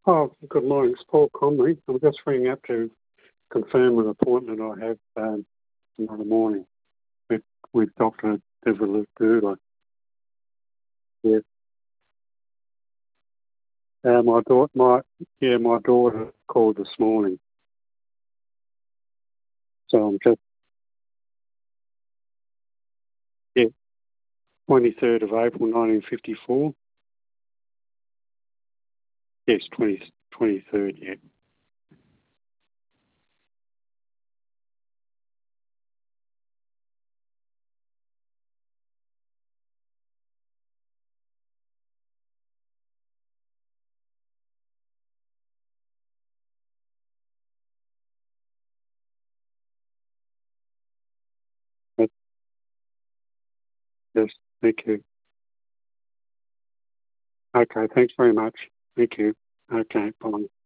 Oh, good morning. It's Paul Conley. I'm just ringing up to confirm an appointment I have tomorrow morning with, Dr. Deborah Gula. Yeah. My daughter called this morning. So I'm just, yeah, 23rd of April 1954. Yes, 23rd, yeah. But, yes, thank you. Okay, thanks very much. Thank you. Okay, bye.